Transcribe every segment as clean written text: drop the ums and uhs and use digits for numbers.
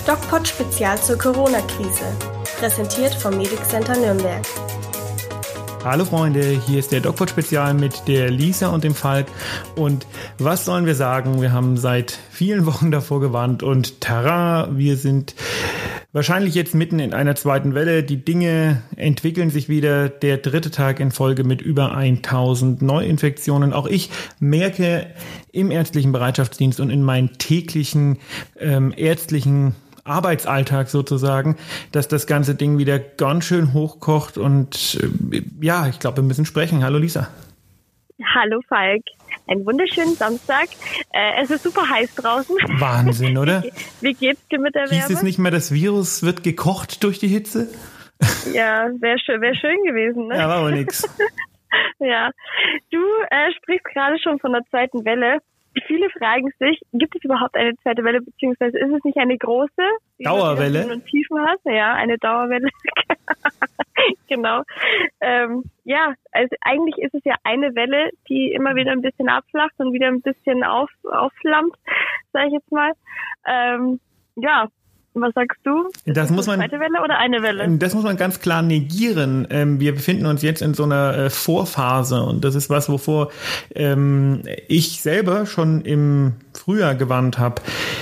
DocPod-Spezial zur Corona-Krise. Präsentiert vom Medic Center Nürnberg. Hallo Freunde, hier ist der DocPod-Spezial mit der Lisa und dem Falk. Und was sollen wir sagen? Wir haben seit vielen Wochen davor gewarnt und tada, wir sind wahrscheinlich jetzt mitten in einer zweiten Welle. Die Dinge entwickeln sich wieder. Der dritte Tag in Folge mit über 1000 Neuinfektionen. Auch ich merke im ärztlichen Bereitschaftsdienst und in meinen täglichen ärztlichen Arbeitsalltag sozusagen, dass das ganze Ding wieder ganz schön hochkocht und ja, ich glaube, wir müssen sprechen. Hallo Lisa. Hallo Falk. Einen wunderschönen Samstag. Es ist super heiß draußen. Wahnsinn, oder? Wie geht's dir mit der Wärme? Hieß es nicht mehr, das Virus wird gekocht durch die Hitze? Ja, wäre schön gewesen, ne? Ja, war aber nix. Ja. Du sprichst gerade schon von der zweiten Welle. Viele fragen sich, gibt es überhaupt eine zweite Welle, beziehungsweise ist es nicht eine große Dauerwelle? Die und Tiefen hast? Ja, eine Dauerwelle. Genau. Ja, also eigentlich ist es ja eine Welle, die immer wieder ein bisschen abflacht und wieder ein bisschen aufflammt, sage ich jetzt mal. Ja. Was sagst du? Ist das eine zweite Welle oder eine Welle? Das muss man ganz klar negieren. Wir befinden uns jetzt in so einer Vorphase und das ist was, wovor ich selber schon im Frühjahr gewarnt habe.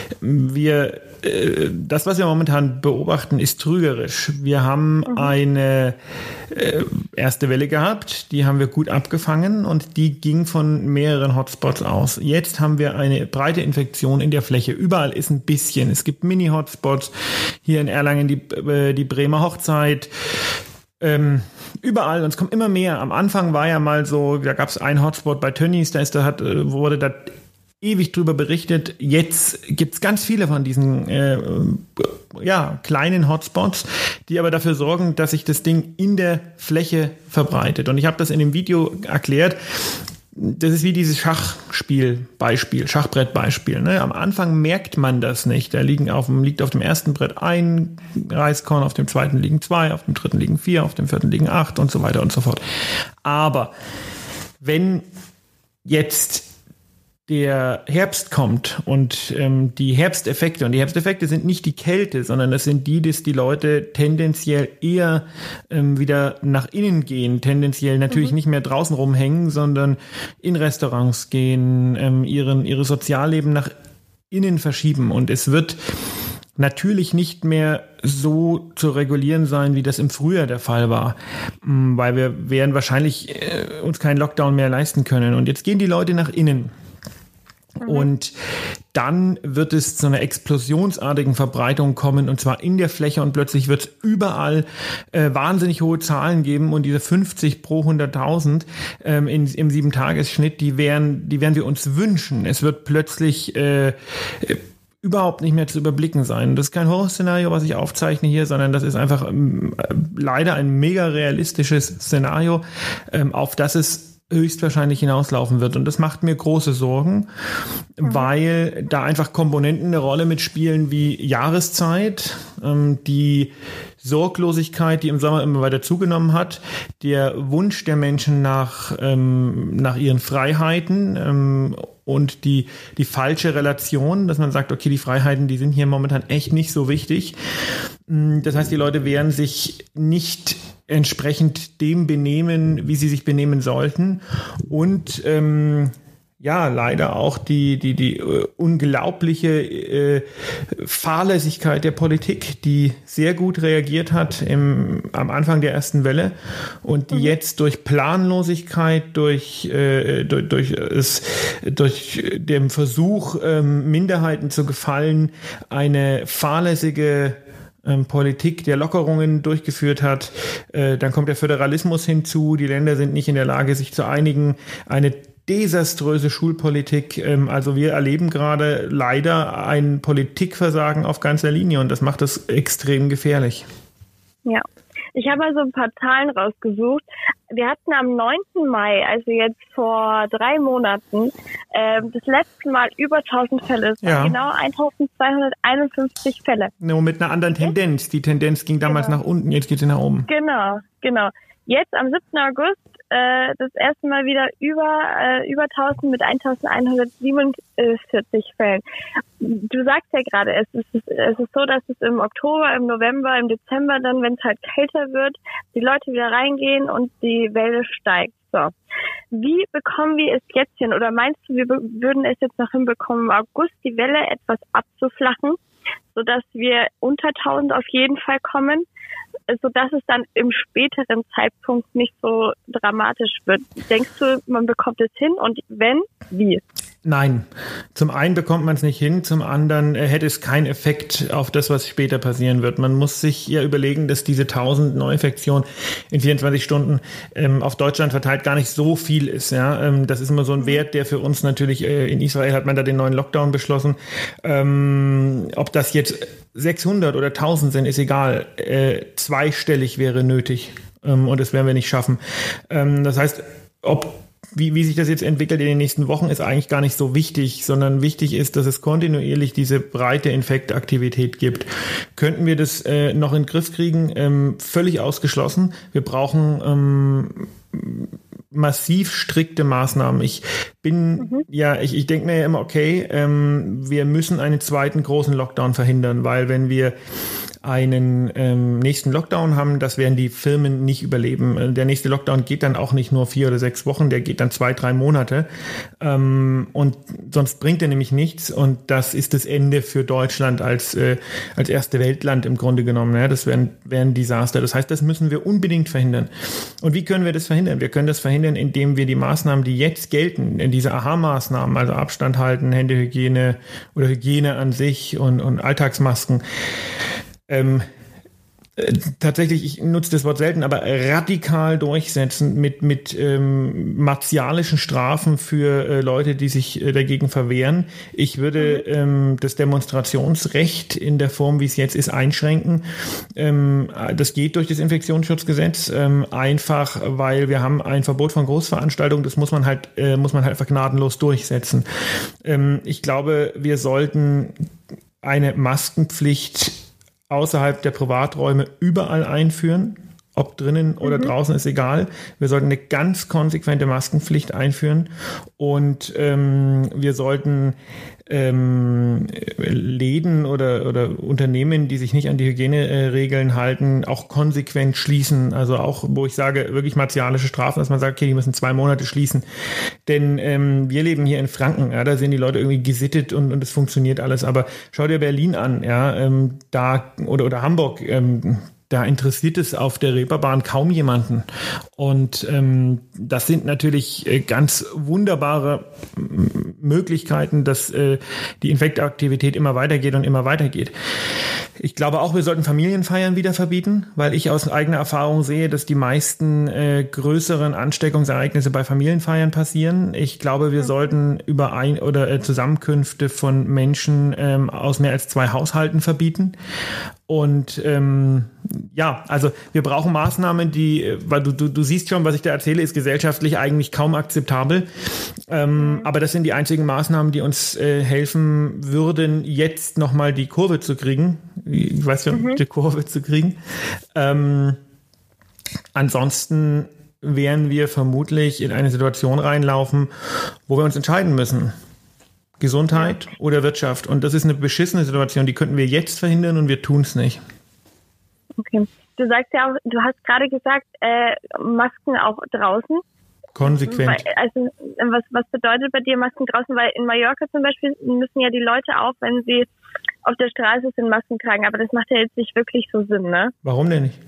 Das, was wir momentan beobachten, ist trügerisch. Wir haben eine erste Welle gehabt, die haben wir gut abgefangen und die ging von mehreren Hotspots aus. Jetzt haben wir eine breite Infektion in der Fläche. Überall ist ein bisschen. Es gibt Mini-Hotspots. Hier in Erlangen die Bremer Hochzeit. Überall, und es kommt immer mehr. Am Anfang war ja mal so, da gab es einen Hotspot bei Tönnies, wurde da ewig drüber berichtet. Jetzt gibt's ganz viele von diesen kleinen Hotspots, die aber dafür sorgen, dass sich das Ding in der Fläche verbreitet. Und ich habe das in dem Video erklärt. Das ist wie dieses Schachbrettbeispiel. Ne? Am Anfang merkt man das nicht. Da liegt auf dem ersten Brett ein Reiskorn, auf dem zweiten liegen 2, auf dem dritten liegen 4, auf dem vierten liegen 8 und so weiter und so fort. Aber wenn jetzt der Herbst kommt und die Herbsteffekte, und die Herbsteffekte sind nicht die Kälte, sondern das sind dass die Leute tendenziell eher wieder nach innen gehen, tendenziell natürlich nicht mehr draußen rumhängen, sondern in Restaurants gehen, ihre Sozialleben nach innen verschieben und es wird natürlich nicht mehr so zu regulieren sein, wie das im Frühjahr der Fall war, weil wir werden wahrscheinlich uns keinen Lockdown mehr leisten können und jetzt gehen die Leute nach innen. Und dann wird es zu einer explosionsartigen Verbreitung kommen und zwar in der Fläche und plötzlich wird es überall wahnsinnig hohe Zahlen geben und diese 50 pro 100.000 im 7-Tages-Schnitt, die werden wir uns wünschen. Es wird plötzlich überhaupt nicht mehr zu überblicken sein. Das ist kein Horrorszenario, was ich aufzeichne hier, sondern das ist einfach leider ein mega realistisches Szenario, auf das es höchstwahrscheinlich hinauslaufen wird. Und das macht mir große Sorgen, weil da einfach Komponenten eine Rolle mitspielen wie Jahreszeit, die Sorglosigkeit, die im Sommer immer weiter zugenommen hat, der Wunsch der Menschen nach ihren Freiheiten und die falsche Relation, dass man sagt, okay, die Freiheiten, die sind hier momentan echt nicht so wichtig. Das heißt, die Leute werden sich nicht entsprechend dem benehmen, wie sie sich benehmen sollten. Und leider auch die unglaubliche Fahrlässigkeit der Politik, die sehr gut reagiert hat am Anfang der ersten Welle und die jetzt durch Planlosigkeit, durch den Versuch, Minderheiten zu gefallen, eine fahrlässige Politik der Lockerungen durchgeführt hat. Dann kommt der Föderalismus hinzu. Die Länder sind nicht in der Lage, sich zu einigen. Eine desaströse Schulpolitik. Also wir erleben gerade leider ein Politikversagen auf ganzer Linie und das macht es extrem gefährlich. Ja. Ich habe also ein paar Zahlen rausgesucht. Wir hatten am 9. Mai, also jetzt vor 3 Monaten, das letzte Mal über 1000 Fälle. Es waren genau 1251 Fälle. Nur mit einer anderen Tendenz. Die Tendenz ging damals nach unten, jetzt geht sie nach oben. Genau. Jetzt am 7. August das erste Mal wieder über 1000 mit 1147 Fällen. Du sagst ja gerade, es ist so, dass es im Oktober, im November, im Dezember dann, wenn es halt kälter wird, die Leute wieder reingehen und die Welle steigt. So. Wie bekommen wir es jetzt hin? Oder meinst du, wir würden es jetzt noch hinbekommen, im August die Welle etwas abzuflachen, sodass wir unter 1000 auf jeden Fall kommen, sodass es dann im späteren Zeitpunkt nicht so dramatisch wird? Denkst du, man bekommt es hin? Und wenn, wie? Nein. Zum einen bekommt man es nicht hin, zum anderen hätte es keinen Effekt auf das, was später passieren wird. Man muss sich ja überlegen, dass diese 1000 Neuinfektionen in 24 Stunden auf Deutschland verteilt gar nicht so viel ist. Ja, das ist immer so ein Wert, der für uns natürlich, in Israel hat man da den neuen Lockdown beschlossen. Ob das jetzt 600 oder 1000 sind, ist egal. Zweistellig wäre nötig und das werden wir nicht schaffen. Das heißt, wie sich das jetzt entwickelt in den nächsten Wochen, ist eigentlich gar nicht so wichtig, sondern wichtig ist, dass es kontinuierlich diese breite Infektaktivität gibt. Könnten wir das noch in den Griff kriegen? Völlig ausgeschlossen. Wir brauchen massiv strikte Maßnahmen. Ich denke mir ja immer, okay, wir müssen einen zweiten großen Lockdown verhindern, weil wenn wir einen nächsten Lockdown haben, das werden die Firmen nicht überleben. Der nächste Lockdown geht dann auch nicht nur 4 oder 6 Wochen, der geht dann 2-3 Monate. Und sonst bringt er nämlich nichts. Und das ist das Ende für Deutschland als erste Weltland im Grunde genommen. Ja, das wäre ein Desaster. Das heißt, das müssen wir unbedingt verhindern. Und wie können wir das verhindern? Wir können das verhindern, indem wir die Maßnahmen, die jetzt gelten, diese Aha-Maßnahmen, also Abstand halten, Händehygiene oder Hygiene an sich und Alltagsmasken, tatsächlich, ich nutze das Wort selten, aber radikal durchsetzen mit martialischen Strafen für Leute, die sich dagegen verwehren. Ich würde das Demonstrationsrecht in der Form, wie es jetzt ist, einschränken. Das geht durch das Infektionsschutzgesetz, einfach, weil wir haben ein Verbot von Großveranstaltungen, das muss man halt einfach gnadenlos durchsetzen. Ich glaube, wir sollten eine Maskenpflicht außerhalb der Privaträume überall einführen, ob drinnen oder draußen, ist egal. Wir sollten eine ganz konsequente Maskenpflicht einführen und wir sollten Läden oder Unternehmen, die sich nicht an die Hygieneregeln halten, auch konsequent schließen. Also auch, wo ich sage, wirklich martialische Strafen, dass man sagt, okay, die müssen 2 Monate schließen. Denn wir leben hier in Franken, ja, da sind die Leute irgendwie gesittet und es funktioniert alles. Aber schau dir Berlin an, ja, oder Hamburg, da interessiert es auf der Reeperbahn kaum jemanden. Und das sind natürlich ganz wunderbare Möglichkeiten, dass die Infektaktivität immer weitergeht und immer weitergeht. Ich glaube auch, wir sollten Familienfeiern wieder verbieten, weil ich aus eigener Erfahrung sehe, dass die meisten größeren Ansteckungsereignisse bei Familienfeiern passieren. Ich glaube, wir sollten Zusammenkünfte von Menschen aus mehr als 2 Haushalten verbieten. Und also wir brauchen Maßnahmen, weil du siehst schon, was ich da erzähle, ist gesellschaftlich eigentlich kaum akzeptabel. Aber das sind die einzigen Maßnahmen, die uns helfen würden, jetzt nochmal die Kurve zu kriegen. Ich weiß nicht, die Kurve zu kriegen. Ansonsten werden wir vermutlich in eine Situation reinlaufen, wo wir uns entscheiden müssen. Gesundheit oder Wirtschaft. Und das ist eine beschissene Situation, die könnten wir jetzt verhindern und wir tun es nicht. Okay. Du sagst ja auch, du hast gerade gesagt, Masken auch draußen. Konsequent. Also was bedeutet bei dir Masken draußen? Weil in Mallorca zum Beispiel müssen ja die Leute auch, wenn sie auf der Straße sind, Masken tragen. Aber das macht ja jetzt nicht wirklich so Sinn, ne? Warum denn nicht?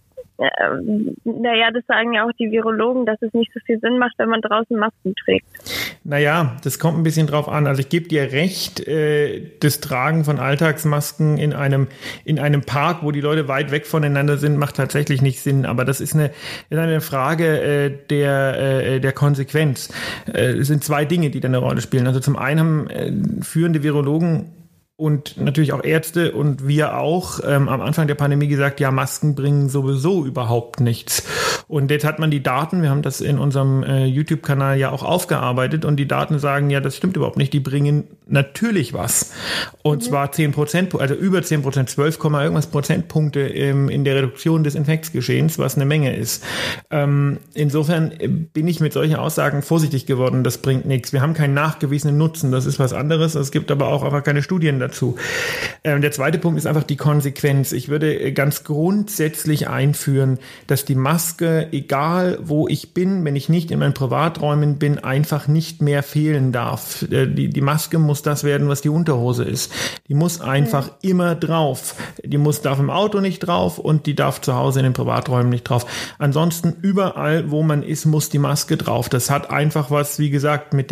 Naja, das sagen ja auch die Virologen, dass es nicht so viel Sinn macht, wenn man draußen Masken trägt. Naja, das kommt ein bisschen drauf an. Also ich gebe dir recht, das Tragen von Alltagsmasken in einem Park, wo die Leute weit weg voneinander sind, macht tatsächlich nicht Sinn. Aber das ist eine Frage der Konsequenz. Es sind 2 Dinge, die da eine Rolle spielen. Also zum einen haben führende Virologen und natürlich auch Ärzte und wir auch am Anfang der Pandemie gesagt, ja, Masken bringen sowieso überhaupt nichts. Und jetzt hat man die Daten, wir haben das in unserem YouTube-Kanal ja auch aufgearbeitet und die Daten sagen, ja, das stimmt überhaupt nicht, die bringen natürlich was. Und zwar 10%, also über 10%, 12, irgendwas Prozentpunkte in der Reduktion des Infektsgeschehens, was eine Menge ist. Insofern bin ich mit solchen Aussagen vorsichtig geworden, das bringt nichts. Wir haben keinen nachgewiesenen Nutzen, das ist was anderes, es gibt aber auch einfach keine Studien dazu. Der zweite Punkt ist einfach die Konsequenz. Ich würde ganz grundsätzlich einführen, dass die Maske, egal wo ich bin, wenn ich nicht in meinen Privaträumen bin, einfach nicht mehr fehlen darf. Die Maske muss das werden, was die Unterhose ist. Die muss einfach immer drauf. Die darf im Auto nicht drauf und die darf zu Hause in den Privaträumen nicht drauf. Ansonsten überall, wo man ist, muss die Maske drauf. Das hat einfach was, wie gesagt, mit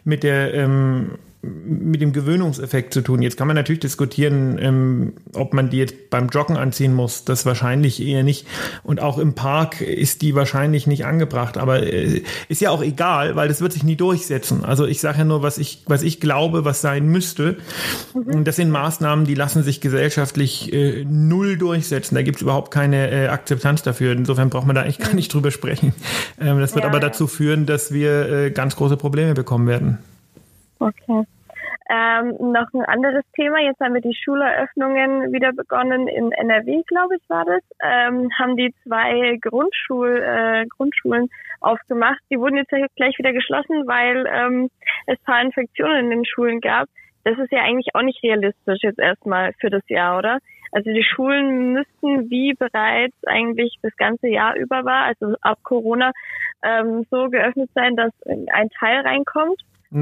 dem Gewöhnungseffekt zu tun. Jetzt kann man natürlich diskutieren, ob man die jetzt beim Joggen anziehen muss. Das wahrscheinlich eher nicht. Und auch im Park ist die wahrscheinlich nicht angebracht. Aber ist ja auch egal, weil das wird sich nie durchsetzen. Also ich sage ja nur, was ich glaube, was sein müsste. Das sind Maßnahmen, die lassen sich gesellschaftlich null durchsetzen. Da gibt es überhaupt keine Akzeptanz dafür. Insofern braucht man da eigentlich gar nicht drüber sprechen. Das wird aber dazu führen, dass wir ganz große Probleme bekommen werden. Okay. Noch ein anderes Thema. Jetzt haben wir die Schuleröffnungen wieder begonnen. In NRW, glaube ich, war das. Haben die 2 Grundschulen aufgemacht. Die wurden jetzt gleich wieder geschlossen, weil es ein paar Infektionen in den Schulen gab. Das ist ja eigentlich auch nicht realistisch jetzt erstmal für das Jahr, oder? Also die Schulen müssten, wie bereits eigentlich das ganze Jahr über war, also ab Corona, so geöffnet sein, dass ein Teil reinkommt.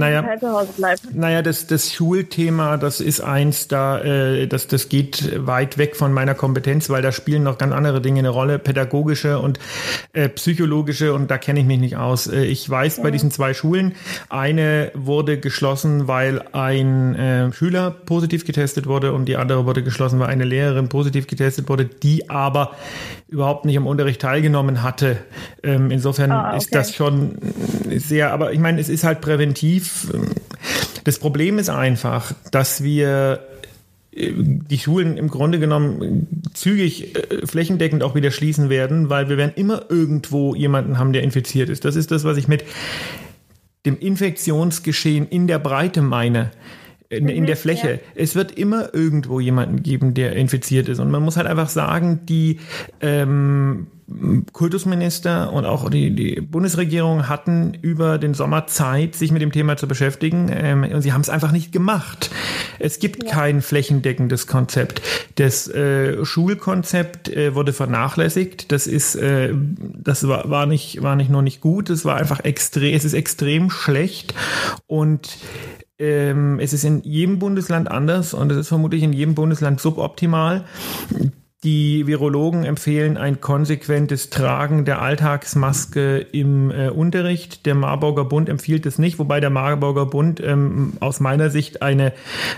Naja, das Schulthema, das ist eins, das geht weit weg von meiner Kompetenz, weil da spielen noch ganz andere Dinge eine Rolle, pädagogische und psychologische, und da kenne ich mich nicht aus. Ich weiß, bei diesen 2 Schulen, eine wurde geschlossen, weil ein Schüler positiv getestet wurde, und die andere wurde geschlossen, weil eine Lehrerin positiv getestet wurde, die aber überhaupt nicht am Unterricht teilgenommen hatte. Insofern ist das schon sehr, aber ich meine, es ist halt präventiv. Das Problem ist einfach, dass wir die Schulen im Grunde genommen zügig flächendeckend auch wieder schließen werden, weil wir werden immer irgendwo jemanden haben, der infiziert ist. Das ist das, was ich mit dem Infektionsgeschehen in der Breite meine. In der Fläche. Ja. Es wird immer irgendwo jemanden geben, der infiziert ist. Und man muss halt einfach sagen, die Kultusminister und auch die Bundesregierung hatten über den Sommer Zeit, sich mit dem Thema zu beschäftigen. Und sie haben es einfach nicht gemacht. Es gibt kein flächendeckendes Konzept. Das Schulkonzept wurde vernachlässigt. Das war nicht nur nicht gut. Es war einfach es ist extrem schlecht. Und es ist in jedem Bundesland anders, und es ist vermutlich in jedem Bundesland suboptimal. Die Virologen empfehlen ein konsequentes Tragen der Alltagsmaske im Unterricht. Der Marburger Bund empfiehlt es nicht, wobei der Marburger Bund aus meiner Sicht eine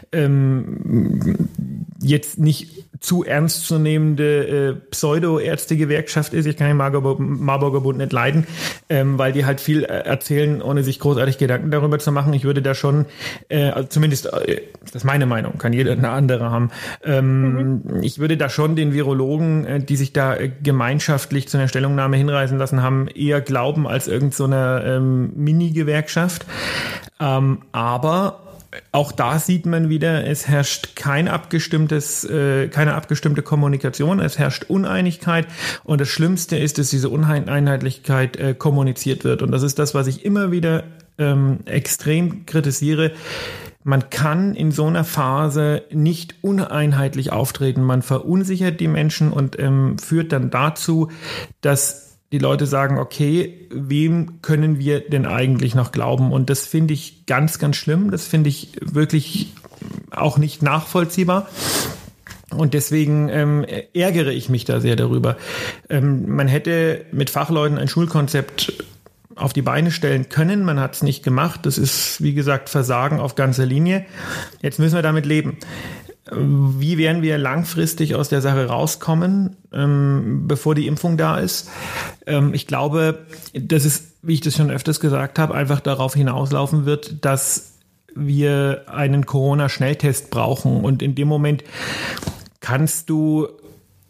jetzt nicht zu ernstzunehmende Pseudo-Ärzte-Gewerkschaft ist. Ich kann den Marburger Bund nicht leiden, weil die halt viel erzählen, ohne sich großartig Gedanken darüber zu machen. Ich würde da schon, also zumindest, das ist meine Meinung, kann jeder eine andere haben, ich würde da schon den Virologen, die sich da gemeinschaftlich zu einer Stellungnahme hinreißen lassen haben, eher glauben als irgend so eine Mini-Gewerkschaft. Aber auch da sieht man wieder, es herrscht keine abgestimmte Kommunikation, es herrscht Uneinigkeit, und das Schlimmste ist, dass diese Uneinheitlichkeit kommuniziert wird, und das ist das, was ich immer wieder extrem kritisiere. Man kann in so einer Phase nicht uneinheitlich auftreten. Man verunsichert die Menschen und führt dann dazu, dass die Leute sagen, okay, wem können wir denn eigentlich noch glauben? Und das finde ich ganz, ganz schlimm. Das finde ich wirklich auch nicht nachvollziehbar. Und deswegen ärgere ich mich da sehr darüber. Man hätte mit Fachleuten ein Schulkonzept auf die Beine stellen können. Man hat es nicht gemacht. Das ist, wie gesagt, Versagen auf ganzer Linie. Jetzt müssen wir damit leben. Wie werden wir langfristig aus der Sache rauskommen, bevor die Impfung da ist? Ich glaube, dass es, wie ich das schon öfters gesagt habe, einfach darauf hinauslaufen wird, dass wir einen Corona-Schnelltest brauchen. Und in dem Moment kannst du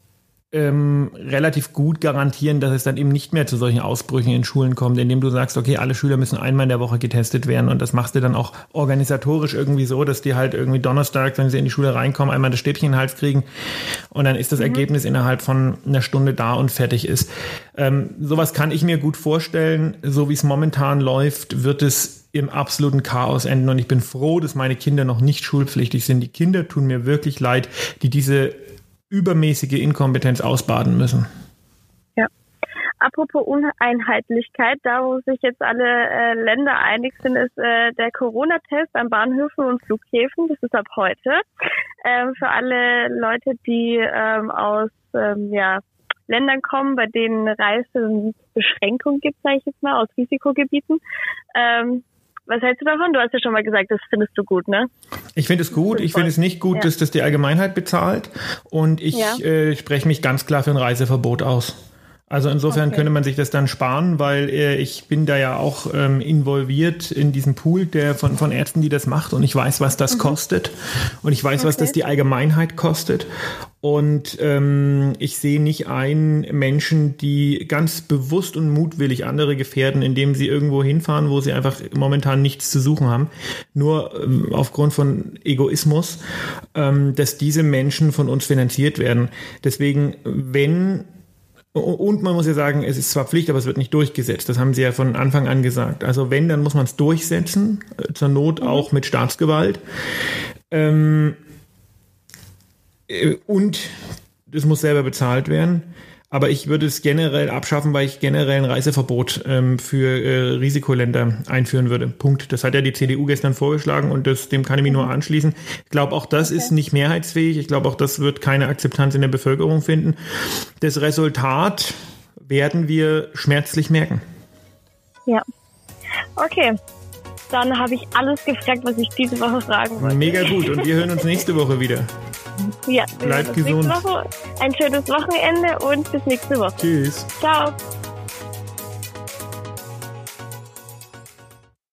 relativ gut garantieren, dass es dann eben nicht mehr zu solchen Ausbrüchen in Schulen kommt, indem du sagst, okay, alle Schüler müssen einmal in der Woche getestet werden und das machst du dann auch organisatorisch irgendwie so, dass die halt irgendwie Donnerstag, wenn sie in die Schule reinkommen, einmal das Stäbchen in den Hals kriegen und dann ist das Ergebnis innerhalb von einer Stunde da und fertig ist. Sowas kann ich mir gut vorstellen. So wie es momentan läuft, wird es im absoluten Chaos enden und ich bin froh, dass meine Kinder noch nicht schulpflichtig sind. Die Kinder tun mir wirklich leid, die diese übermäßige Inkompetenz ausbaden müssen. Ja. Apropos Uneinheitlichkeit, da wo sich jetzt alle Länder einig sind, ist der Corona-Test an Bahnhöfen und Flughäfen. Das ist ab heute. Für alle Leute, die aus Ländern kommen, bei denen Reisebeschränkungen gibt, sage ich jetzt mal, aus Risikogebieten. Was hältst du davon? Du hast ja schon mal gesagt, das findest du gut, ne? Ich finde es gut. Ich finde es nicht gut, dass das die Allgemeinheit bezahlt. Und ich spreche mich ganz klar für ein Reiseverbot aus. Also insofern könnte man sich das dann sparen, weil ich bin da ja auch involviert in diesem Pool von Ärzten, die das macht. Und ich weiß, was das kostet. Und ich weiß, was das die Allgemeinheit kostet. Und ich sehe nicht ein, Menschen, die ganz bewusst und mutwillig andere gefährden, indem sie irgendwo hinfahren, wo sie einfach momentan nichts zu suchen haben, nur aufgrund von Egoismus, dass diese Menschen von uns finanziert werden. Deswegen, und man muss ja sagen, es ist zwar Pflicht, aber es wird nicht durchgesetzt. Das haben sie ja von Anfang an gesagt. Also wenn, dann muss man es durchsetzen, zur Not auch mit Staatsgewalt. Und das muss selber bezahlt werden. Aber ich würde es generell abschaffen, weil ich generell ein Reiseverbot für Risikoländer einführen würde. Punkt. Das hat ja die CDU gestern vorgeschlagen und dem kann ich mich nur anschließen. Ich glaube, auch das ist nicht mehrheitsfähig. Ich glaube, auch das wird keine Akzeptanz in der Bevölkerung finden. Das Resultat werden wir schmerzlich merken. Ja. Okay. Dann habe ich alles gefragt, was ich diese Woche fragen wollte. Mega gut. Und wir hören uns nächste Woche wieder. Ja, bleibt gesund. Ein schönes Wochenende und bis nächste Woche. Tschüss. Ciao.